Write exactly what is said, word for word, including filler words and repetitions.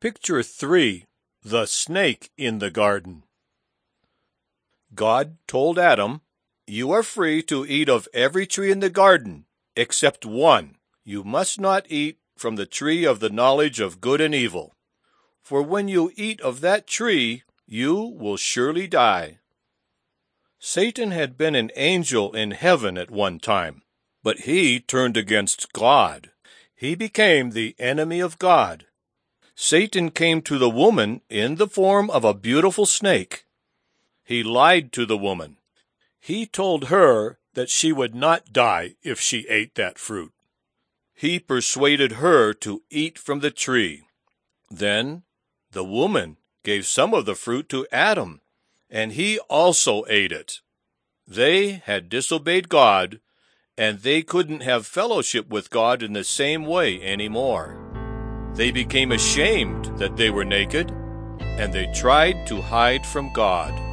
Picture three. The snake in the garden. God told Adam, "You are free to eat of every tree in the garden, except one. You must not eat from the tree of the knowledge of good and evil. For when you eat of that tree, you will surely die." Satan had been an angel in heaven at one time, but he turned against God. He became the enemy of God. Satan came to the woman in the form of a beautiful snake. He lied to the woman. He told her that she would not die if she ate that fruit. He persuaded her to eat from the tree. Then the woman gave some of the fruit to Adam, and he also ate it. They had disobeyed God, and they couldn't have fellowship with God in the same way anymore. They became ashamed that they were naked, and they tried to hide from God.